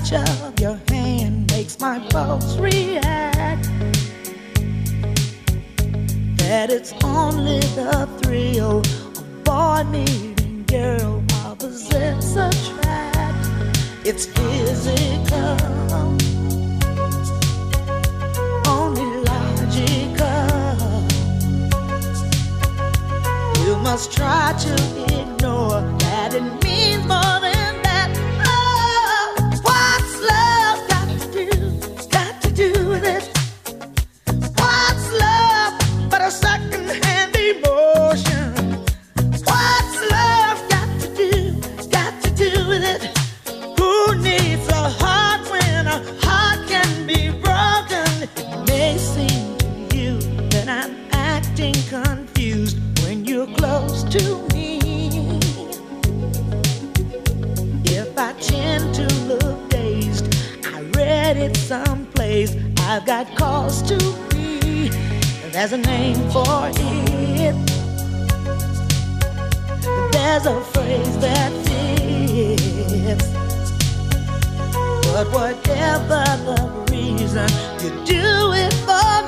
touch of your hand makes my pulse react. That it's only the thrill of boy meeting girl, opposites attract. It's physical, only logical. You must try to ignore that it means more than that. Oh, what's love got to do with it? What's love but a second-hand emotion? What's love got to do with it? Who needs a heart when a heart can be broken? It may seem to you that I'm acting confused when you're close to me. If I tend to look dazed, I read it someplace. I've got cause to be. There's a name for it. There's a phrase that fits. But whatever the reason, you do it for